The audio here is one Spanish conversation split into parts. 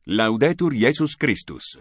Laudetur Jesus Christus.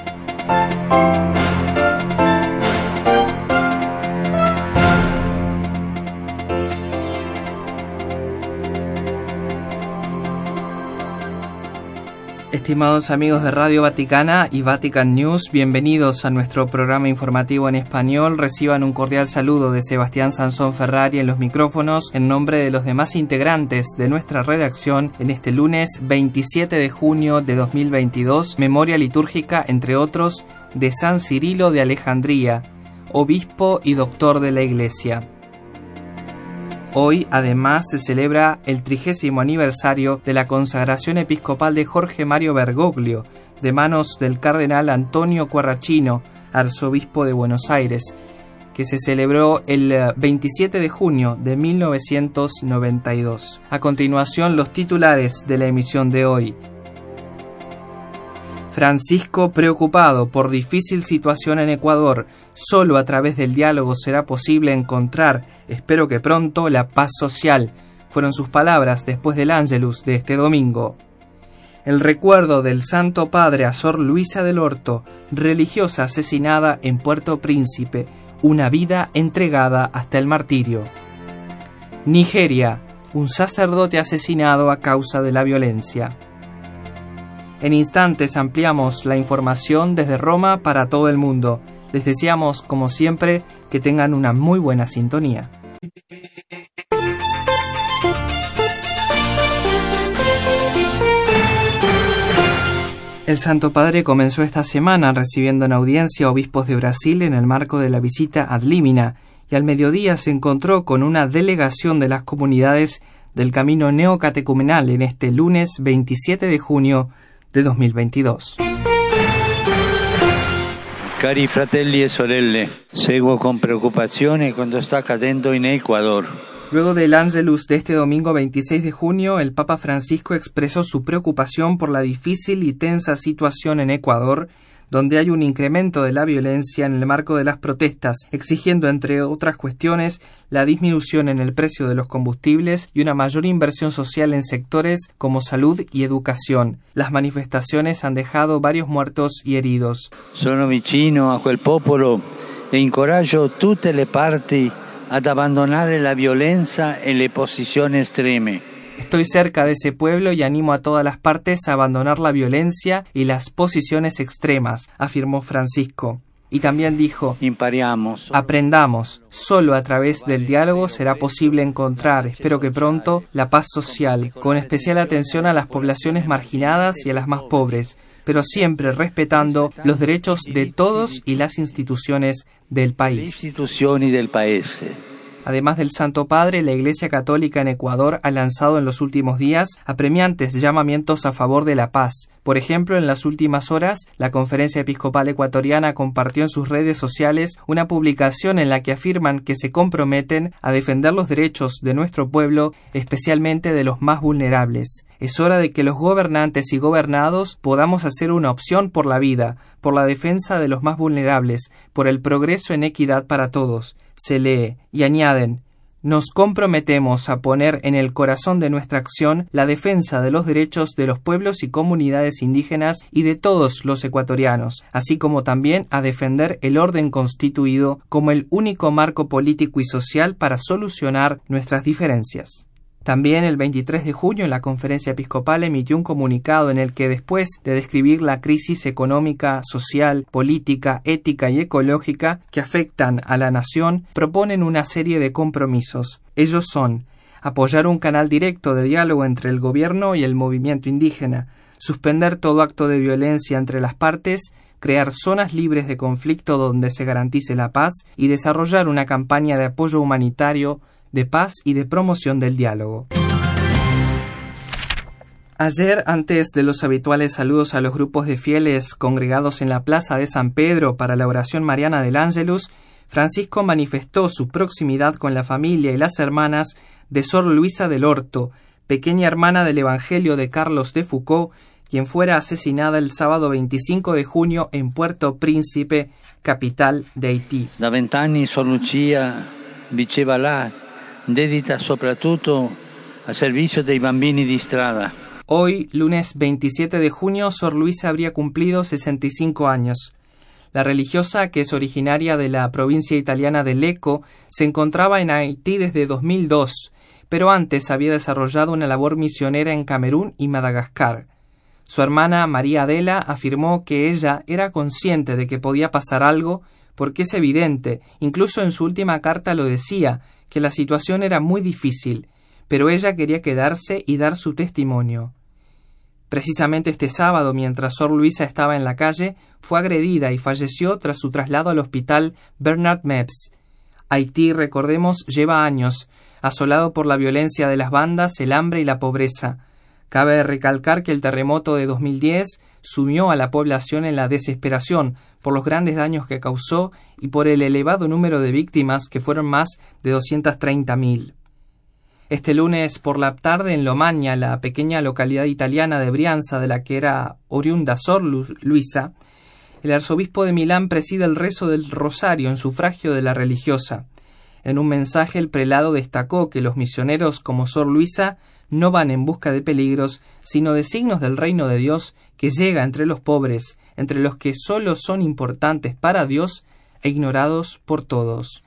Estimados amigos de Radio Vaticana y Vatican News, bienvenidos a nuestro programa informativo en español. Reciban un cordial saludo de Sebastián Sansón Ferrari en los micrófonos en nombre de los demás integrantes de nuestra redacción en este lunes 27 de junio de 2022, memoria litúrgica, entre otros, de San Cirilo de Alejandría, obispo y doctor de la Iglesia. Hoy, además, se celebra el 30º aniversario de la consagración episcopal de Jorge Mario Bergoglio, de manos del cardenal Antonio Quarracino, arzobispo de Buenos Aires, que se celebró el 27 de junio de 1992. A continuación, los titulares de la emisión de hoy. Francisco preocupado por difícil situación en Ecuador. Solo a través del diálogo será posible encontrar, espero que pronto, la paz social. Fueron sus palabras después del Ángelus de este domingo. El recuerdo del Santo Padre a Sor Luisa del Orto, religiosa asesinada en Puerto Príncipe, una vida entregada hasta el martirio. Nigeria, un sacerdote asesinado a causa de la violencia. En instantes ampliamos la información desde Roma para todo el mundo. Les deseamos, como siempre, que tengan una muy buena sintonía. El Santo Padre comenzó esta semana recibiendo en audiencia a obispos de Brasil en el marco de la visita ad limina, y al mediodía se encontró con una delegación de las comunidades del Camino Neocatecumenal en este lunes 27 de junio de 2022. Cari fratelli e sorelle, seguo con preoccupazione quanto sta accadendo in Ecuador. Luego del Ángelus de este domingo 26 de junio, el Papa Francisco expresó su preocupación por la difícil y tensa situación en Ecuador, donde hay un incremento de la violencia en el marco de las protestas, exigiendo, entre otras cuestiones, la disminución en el precio de los combustibles y una mayor inversión social en sectores como salud y educación. Las manifestaciones han dejado varios muertos y heridos. Sono vicino a quel popolo e incoraggio tutte le parti ad abbandonare la violenza e le posizioni estreme. Estoy cerca de ese pueblo y animo a todas las partes a abandonar la violencia y las posiciones extremas, afirmó Francisco. Y también dijo, aprendamos, solo a través del diálogo será posible encontrar, espero que pronto, la paz social, con especial atención a las poblaciones marginadas y a las más pobres, pero siempre respetando los derechos de todos y las instituciones del país. Además del Santo Padre, la Iglesia Católica en Ecuador ha lanzado en los últimos días apremiantes llamamientos a favor de la paz. Por ejemplo, en las últimas horas, la Conferencia Episcopal Ecuatoriana compartió en sus redes sociales una publicación en la que afirman que se comprometen a defender los derechos de nuestro pueblo, especialmente de los más vulnerables. Es hora de que los gobernantes y gobernados podamos hacer una opción por la vida, por la defensa de los más vulnerables, por el progreso en equidad para todos. Se lee, y añaden, nos comprometemos a poner en el corazón de nuestra acción la defensa de los derechos de los pueblos y comunidades indígenas y de todos los ecuatorianos, así como también a defender el orden constituido como el único marco político y social para solucionar nuestras diferencias. También el 23 de junio la Conferencia Episcopal emitió un comunicado en el que, después de describir la crisis económica, social, política, ética y ecológica que afectan a la nación, proponen una serie de compromisos. Ellos son: apoyar un canal directo de diálogo entre el gobierno y el movimiento indígena, suspender todo acto de violencia entre las partes, crear zonas libres de conflicto donde se garantice la paz y desarrollar una campaña de apoyo humanitario, de paz y de promoción del diálogo. Ayer, antes de los habituales saludos a los grupos de fieles congregados en la Plaza de San Pedro para la oración mariana del Ángelus, Francisco manifestó su proximidad con la familia y las hermanas de Sor Luisa del Orto, pequeña hermana del Evangelio de Carlos de Foucault, quien fuera asesinada el sábado 25 de junio en Puerto Príncipe, capital de Haití. Da 20 anni Sor Lucia viveva là, dedita soprattutto al servizio dei bambini di strada. Hoy, lunes 27 de junio, Sor Luisa habría cumplido 65 años. La religiosa, que es originaria de la provincia italiana de Lecco, se encontraba en Haití desde 2002, pero antes había desarrollado una labor misionera en Camerún y Madagascar. Su hermana María Adela afirmó que ella era consciente de que podía pasar algo, porque es evidente, incluso en su última carta lo decía, que la situación era muy difícil, pero ella quería quedarse y dar su testimonio. Precisamente este sábado, mientras Sor Luisa estaba en la calle, fue agredida y falleció tras su traslado al hospital Bernard Meps. Haití, recordemos, lleva años, asolado por la violencia de las bandas, el hambre y la pobreza. Cabe recalcar que el terremoto de 2010 sumió a la población en la desesperación por los grandes daños que causó y por el elevado número de víctimas, que fueron más de 230.000. Este lunes por la tarde en Lomagna, la pequeña localidad italiana de Brianza de la que era oriunda Sor Luisa, el arzobispo de Milán preside el rezo del rosario en sufragio de la religiosa. En un mensaje el prelado destacó que los misioneros como Sor Luisa no van en busca de peligros, sino de signos del reino de Dios que llega entre los pobres, entre los que solo son importantes para Dios e ignorados por todos.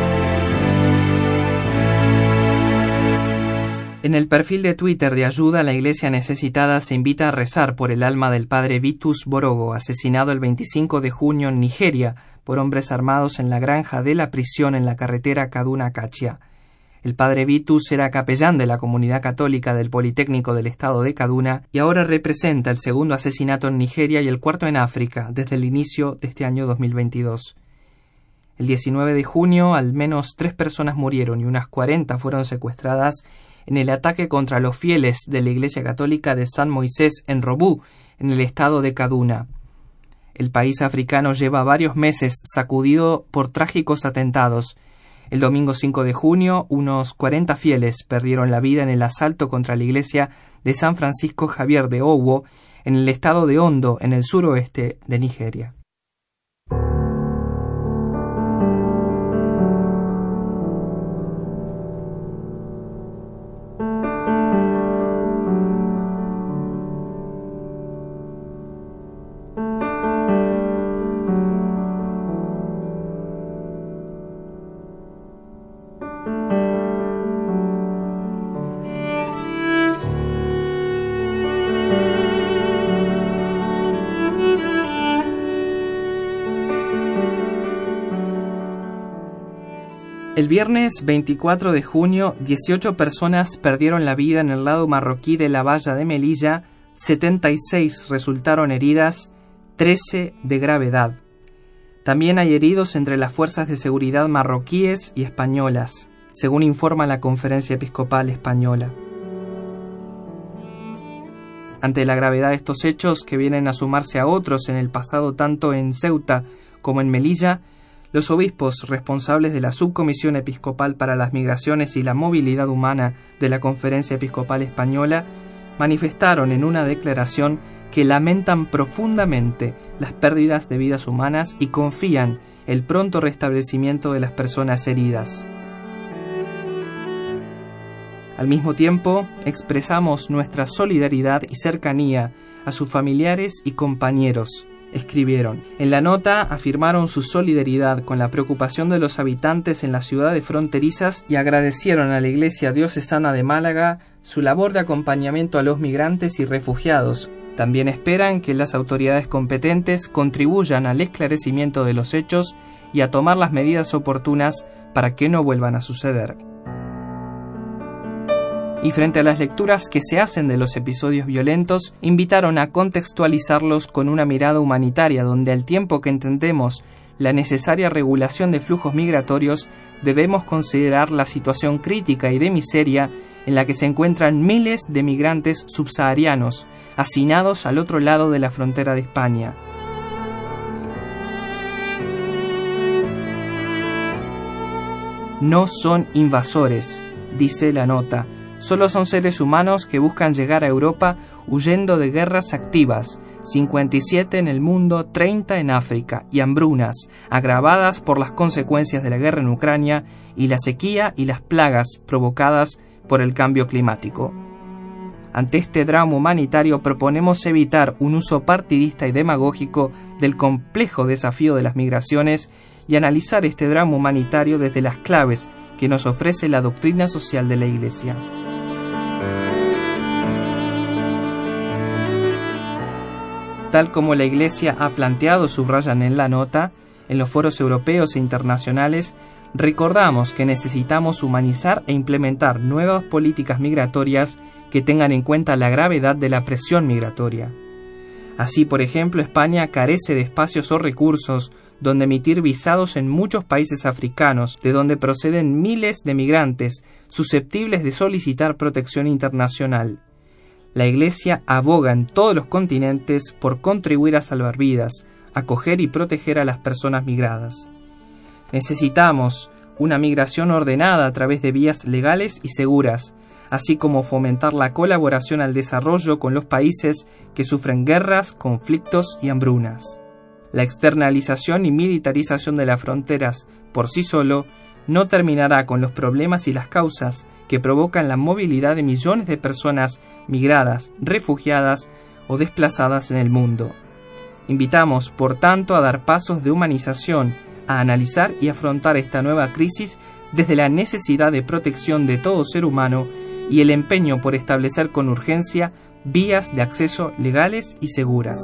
En el perfil de Twitter de Ayuda a la Iglesia Necesitada se invita a rezar por el alma del padre Vitus Borogo, asesinado el 25 de junio en Nigeria por hombres armados en la granja de la prisión en la carretera Kaduna-Kachia. El padre Vitus era capellán de la comunidad católica del Politécnico del estado de Kaduna y ahora representa el segundo asesinato en Nigeria y el cuarto en África desde el inicio de este año 2022. El 19 de junio al menos 3 personas murieron y unas 40 fueron secuestradas en el ataque contra los fieles de la Iglesia Católica de San Moisés en Robú, en el estado de Kaduna. El país africano lleva varios meses sacudido por trágicos atentados. El domingo 5 de junio, unos 40 fieles perdieron la vida en el asalto contra la iglesia de San Francisco Javier de Owo, en el estado de Ondo, en el suroeste de Nigeria. El viernes 24 de junio, 18 personas perdieron la vida en el lado marroquí de la valla de Melilla, 76 resultaron heridas, 13 de gravedad. También hay heridos entre las fuerzas de seguridad marroquíes y españolas, según informa la Conferencia Episcopal Española. Ante la gravedad de estos hechos, que vienen a sumarse a otros en el pasado tanto en Ceuta como en Melilla, los obispos responsables de la Subcomisión Episcopal para las Migraciones y la Movilidad Humana de la Conferencia Episcopal Española manifestaron en una declaración que lamentan profundamente las pérdidas de vidas humanas y confían el pronto restablecimiento de las personas heridas. Al mismo tiempo, expresamos nuestra solidaridad y cercanía a sus familiares y compañeros, escribieron. En la nota afirmaron su solidaridad con la preocupación de los habitantes en las ciudades fronterizas y agradecieron a la Iglesia Diocesana de Málaga su labor de acompañamiento a los migrantes y refugiados. También esperan que las autoridades competentes contribuyan al esclarecimiento de los hechos y a tomar las medidas oportunas para que no vuelvan a suceder. Y frente a las lecturas que se hacen de los episodios violentos, invitaron a contextualizarlos con una mirada humanitaria, donde al tiempo que entendemos la necesaria regulación de flujos migratorios, debemos considerar la situación crítica y de miseria en la que se encuentran miles de migrantes subsaharianos, hacinados al otro lado de la frontera de España. No son invasores, dice la nota. Solo son seres humanos que buscan llegar a Europa huyendo de guerras activas, 57 en el mundo, 30 en África, y hambrunas, agravadas por las consecuencias de la guerra en Ucrania y la sequía y las plagas provocadas por el cambio climático. Ante este drama humanitario proponemos evitar un uso partidista y demagógico del complejo desafío de las migraciones y analizar este drama humanitario desde las claves que nos ofrece la doctrina social de la Iglesia. Tal como la Iglesia ha planteado, subrayan en la nota, en los foros europeos e internacionales, recordamos que necesitamos humanizar e implementar nuevas políticas migratorias que tengan en cuenta la gravedad de la presión migratoria. Así, por ejemplo, España carece de espacios o recursos donde emitir visados en muchos países africanos, de donde proceden miles de migrantes susceptibles de solicitar protección internacional. La Iglesia aboga en todos los continentes por contribuir a salvar vidas, acoger y proteger a las personas migradas. Necesitamos una migración ordenada a través de vías legales y seguras, así como fomentar la colaboración al desarrollo con los países que sufren guerras, conflictos y hambrunas. La externalización y militarización de las fronteras por sí solo no terminará con los problemas y las causas que provocan la movilidad de millones de personas migradas, refugiadas o desplazadas en el mundo. Invitamos, por tanto, a dar pasos de humanización, a analizar y afrontar esta nueva crisis desde la necesidad de protección de todo ser humano y el empeño por establecer con urgencia vías de acceso legales y seguras.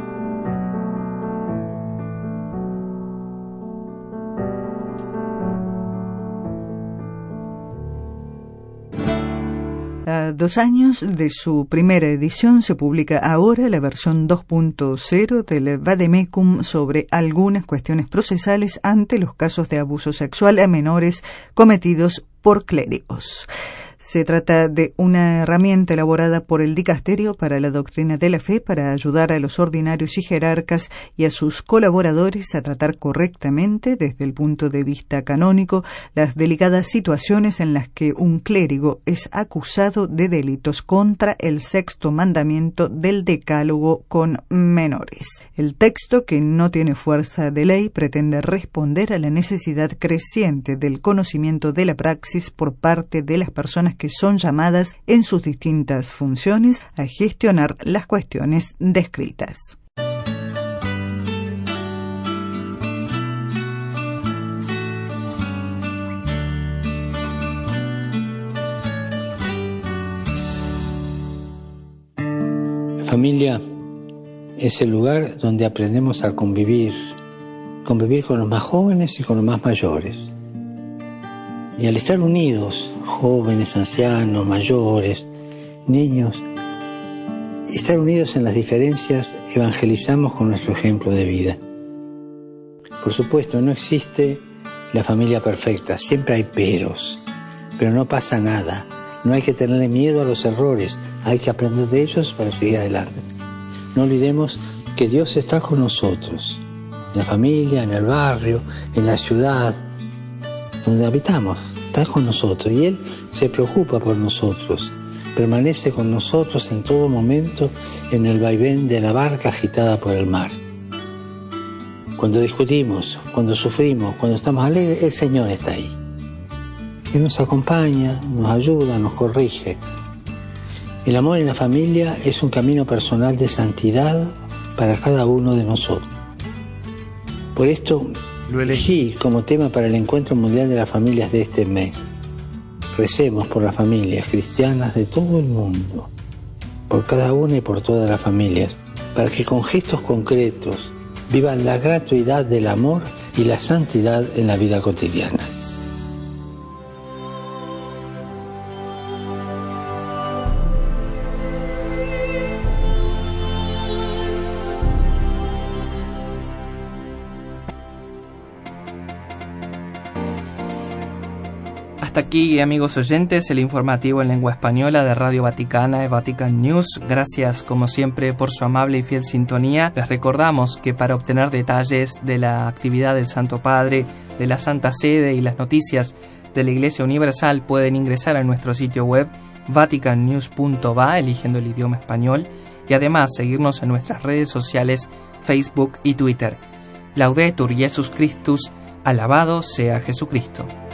A 2 años de su primera edición se publica ahora la versión 2.0 del Vademecum sobre algunas cuestiones procesales ante los casos de abuso sexual a menores cometidos por clérigos. Se trata de una herramienta elaborada por el Dicasterio para la Doctrina de la Fe para ayudar a los ordinarios y jerarcas y a sus colaboradores a tratar correctamente, desde el punto de vista canónico, las delicadas situaciones en las que un clérigo es acusado de delitos contra el 6º mandamiento del Decálogo con menores. El texto, que no tiene fuerza de ley, pretende responder a la necesidad creciente del conocimiento de la praxis por parte de las personas que son llamadas en sus distintas funciones a gestionar las cuestiones descritas. La familia es el lugar donde aprendemos a convivir con los más jóvenes y con los más mayores. Y al estar unidos, jóvenes, ancianos, mayores, niños, y estar unidos en las diferencias, evangelizamos con nuestro ejemplo de vida. Por supuesto, no existe la familia perfecta, siempre hay peros, pero no pasa nada. No hay que tenerle miedo a los errores, hay que aprender de ellos para seguir adelante. No olvidemos que Dios está con nosotros, en la familia, en el barrio, en la ciudad, donde habitamos. Está con nosotros y Él se preocupa por nosotros, permanece con nosotros en todo momento en el vaivén de la barca agitada por el mar. Cuando discutimos, cuando sufrimos, cuando estamos alegres, el Señor está ahí. Él nos acompaña, nos ayuda, nos corrige. El amor en la familia es un camino personal de santidad para cada uno de nosotros. Por esto lo elegí como tema para el Encuentro Mundial de las Familias de este mes. Recemos por las familias cristianas de todo el mundo, por cada una y por todas las familias, para que con gestos concretos vivan la gratuidad del amor y la santidad en la vida cotidiana. Hasta aquí, amigos oyentes, el informativo en lengua española de Radio Vaticana, de Vatican News. Gracias, como siempre, por su amable y fiel sintonía. Les recordamos que para obtener detalles de la actividad del Santo Padre, de la Santa Sede y las noticias de la Iglesia Universal, pueden ingresar a nuestro sitio web vaticannews.va, eligiendo el idioma español, y además seguirnos en nuestras redes sociales Facebook y Twitter. Laudetur Jesus Christus, alabado sea Jesucristo.